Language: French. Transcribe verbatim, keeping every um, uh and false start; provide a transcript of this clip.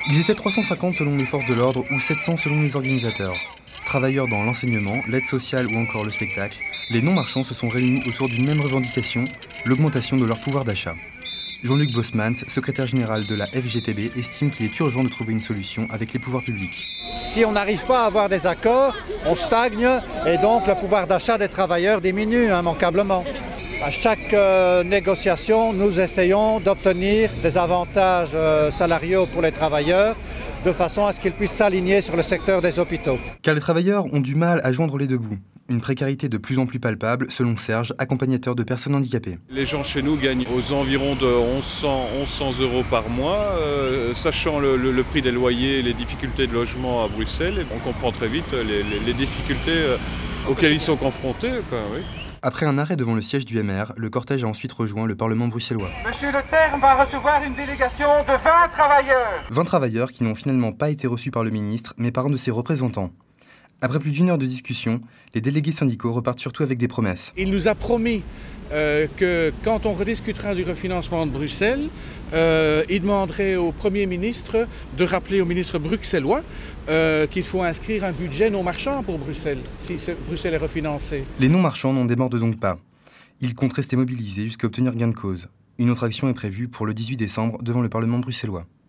Ils étaient trois cent cinquante selon les forces de l'ordre ou sept cents selon les organisateurs. Travailleurs dans l'enseignement, l'aide sociale ou encore le spectacle, les non-marchands se sont réunis autour d'une même revendication, l'augmentation de leur pouvoir d'achat. Jean-Luc Bosmans, secrétaire général de la F G T B, estime qu'il est urgent de trouver une solution avec les pouvoirs publics. Si on n'arrive pas à avoir des accords, on stagne et donc le pouvoir d'achat des travailleurs diminue immanquablement. À chaque euh, négociation, nous essayons d'obtenir des avantages euh, salariaux pour les travailleurs de façon à ce qu'ils puissent s'aligner sur le secteur des hôpitaux. Car les travailleurs ont du mal à joindre les deux bouts. Une précarité de plus en plus palpable, selon Serge, accompagnateur de personnes handicapées. Les gens chez nous gagnent aux environs de mille cent euros par mois. Euh, sachant le, le, le prix des loyers et les difficultés de logement à Bruxelles, on comprend très vite les, les, les difficultés euh, auxquelles ils sont confrontés. Quoi, oui. Après un arrêt devant le siège du M R, le cortège a ensuite rejoint le Parlement bruxellois. Monsieur Le Terme va recevoir une délégation de vingt travailleurs. vingt travailleurs qui n'ont finalement pas été reçus par le ministre, mais par un de ses représentants. Après plus d'une heure de discussion, les délégués syndicaux repartent surtout avec des promesses. Il nous a promis euh, que quand on rediscutera du refinancement de Bruxelles, euh, il demanderait au Premier ministre de rappeler au ministre bruxellois euh, qu'il faut inscrire un budget non marchand pour Bruxelles, si Bruxelles est refinancé. Les non-marchands n'en débordent donc pas. Ils comptent rester mobilisés jusqu'à obtenir gain de cause. Une autre action est prévue pour le dix-huit décembre devant le Parlement bruxellois.